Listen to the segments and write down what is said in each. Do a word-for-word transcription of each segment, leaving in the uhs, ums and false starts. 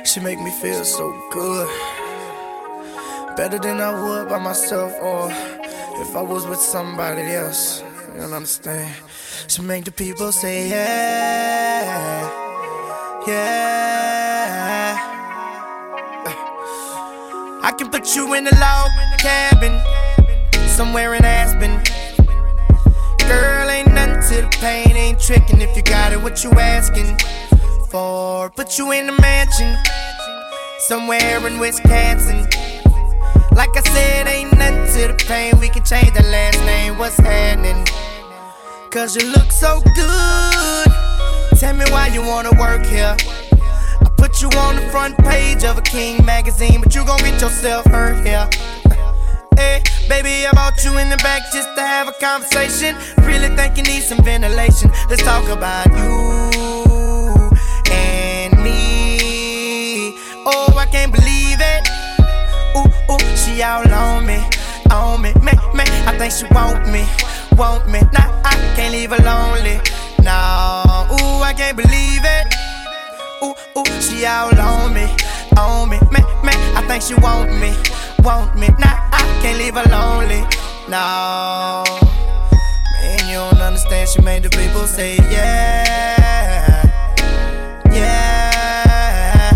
She make me feel so good, better than I would by myself, or if I was with somebody else. You don't understand? She make the people say yeah, yeah. I can put you in a log cabin somewhere in Aspen. Girl, ain't nothing to the pain, ain't tricking if you got it, what you asking for. Put you in a mansion somewhere in Wisconsin. Like I said, ain't nothing to the pain, we can change the last name, what's happening? Cause you look so good, tell me why you wanna work here. I put you on the front page of a King magazine, but you gon' get yourself hurt here. Hey, baby, I brought you in the back just to have a conversation. Really think you need some ventilation. Let's talk about you and me. Oh, I can't believe it. Ooh, ooh, she all on me, on me, me, me. I think she want me, want me. Nah, I can't leave her lonely. Nah, ooh, I can't believe it. Ooh, ooh, she all on me, on me, me, me. I think she want me, want me. Nah, I can't leave her lonely. No, man, you don't understand. She made the people say yeah, yeah,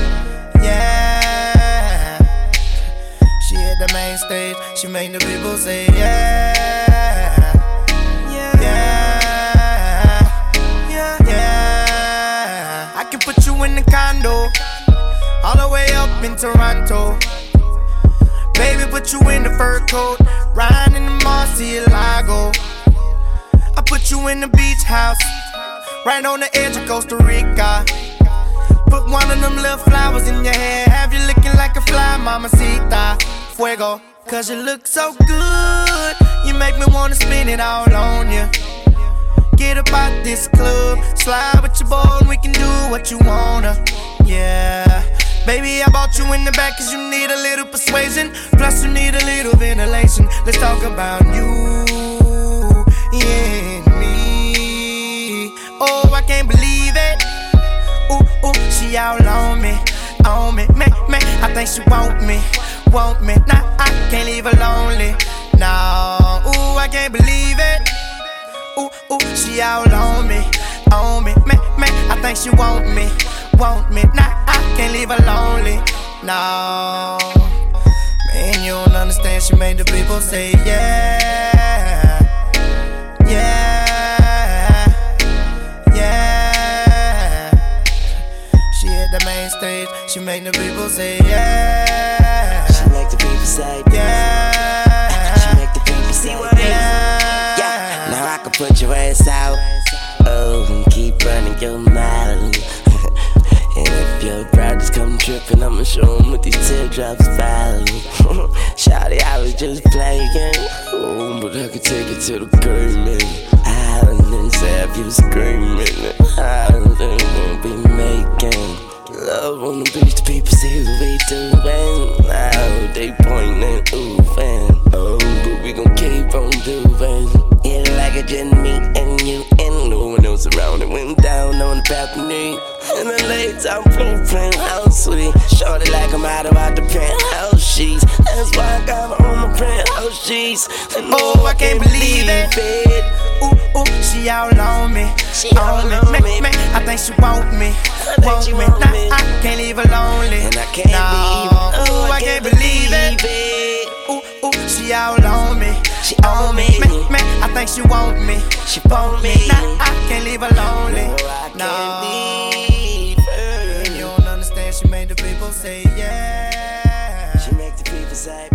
yeah. She hit the main stage. She made the people say yeah, yeah, yeah, yeah. I can put you in the condo all the way up in Toronto. Baby, put you in the fur coat, riding in the Murcielago. I put you in the beach house, right on the edge of Costa Rica. Put one of them little flowers in your hair, have you looking like a fly, mamacita. Fuego, cause you look so good, you make me wanna spin it all on you. Get up out this club, slide with your boy and we can do what you wanna. Yeah, baby, I brought you in the back cause you need a little persuasion, plus you need a little ventilation. Let's talk about you and me. Oh, I can't believe it. Ooh, ooh, she all on me, on me, me, me. I think she want me, want me. Nah, I can't leave her lonely. Nah, ooh, I can't believe it. Ooh, ooh, she all on me, on me, me, me. I think she want me, want me. Nah, I can't leave her lonely. No, man, you don't understand. She made the people say yeah, yeah, yeah. She hit the main stage. She made the people say yeah. She make the people say yeah. She make the people say yeah. Yeah. Now I can put your ass out, oh, and keep running your mouth. And if your bride just come trippin', I'ma show 'em what these teardrops value. Shawty, I was just playing, oh, but I could take it to the pavement. Island say if you screaming, Island won't be making love on the beach. The people see what we doing. Now they pointing, ooh, fan. Oh, but we gon' keep on doing it like it just me and you and no one else around. It went down on the balcony. In the late time, blueprint, how sweet. Shorty like I'm out about the penthouse sheets. That's why I got her on my penthouse sheets. And oh, I can't believe it. it. Ooh, ooh, she all on me, she all on me, me, me. I think she want me, I want she me. Want nah, me. I can't leave her lonely. And I can't no. believe it. Ooh, I can't believe it. it. Ooh, ooh, she all on me, she on me, me, me. I think she want me, she want me. Nah, I can't leave her lonely. No, I can't no. leave her. And you don't understand. She made the people say yeah. She make the people say